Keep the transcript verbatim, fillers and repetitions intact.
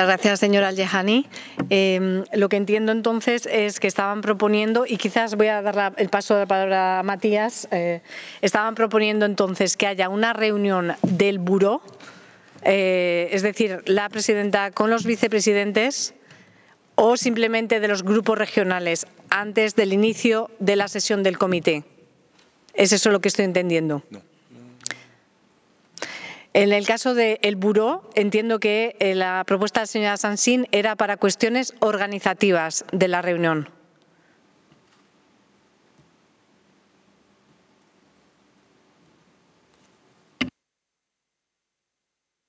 Muchas gracias, señora Al-Jehani. Eh, lo que entiendo entonces es que estaban proponiendo, y quizás voy a dar la, el paso de la palabra a Matías, eh, estaban proponiendo entonces que haya una reunión del Buró, eh, es decir, la presidenta con los vicepresidentes, o simplemente de los grupos regionales antes del inicio de la sesión del comité. ¿Es eso lo que estoy entendiendo? No. En el caso del Buró, entiendo que la propuesta de la señora Sansín era para cuestiones organizativas de la reunión.